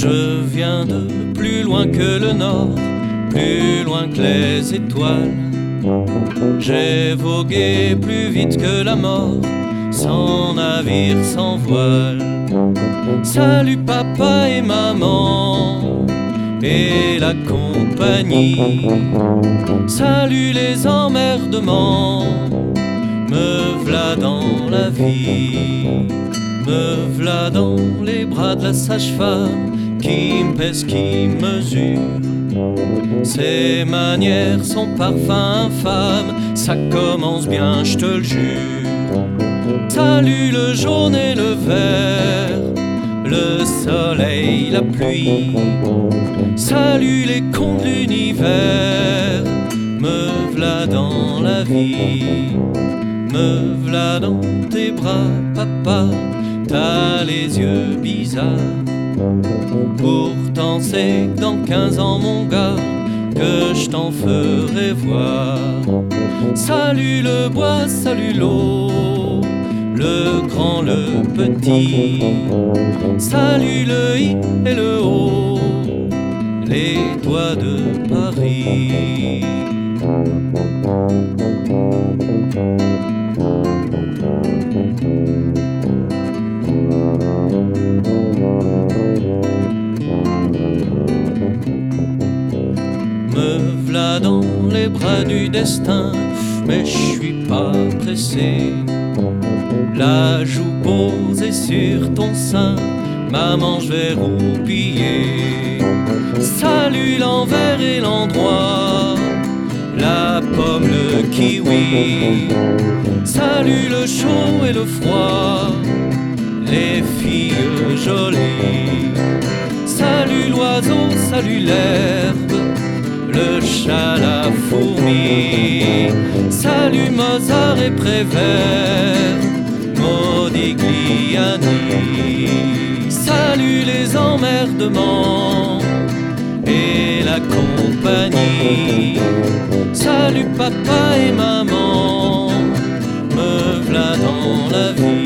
Je viens de plus loin que le nord, plus loin que les étoiles. J'ai vogué plus vite que la mort, sans navire, sans voile. Salut papa et maman et la compagnie. Salut les emmerdements, me v'là dans la vie. Me v'là dans les bras de la sage-femme qui me pèse, qui mesure. Ses manières, son parfum infâme, ça commence bien, je te le jure. Salut le jaune et le vert, le soleil, la pluie. Salut les cons de l'univers, me v'là dans la vie. Me v'là dans tes bras, papa, t'as les yeux bizarres. Pourtant c'est que dans 15 ans mon gars que je t'en ferai voir. Salut le bois, salut l'eau, le grand, le petit. Salut le I et le O, les toits de Paris. Me v'là dans les bras du destin, mais je suis pas pressé. La joue posée sur ton sein, maman je vais roupiller. Salut l'envers et l'endroit, la pomme, le kiwi. Salut le chaud et le froid, les filles jolies. Salut l'oiseau, salut l'herbe, le chat, la fourmi. Salut Mozart et Prévert, Modigliani. Salut les emmerdements et la compagnie. Salut papa et maman, me v'là dans la vie.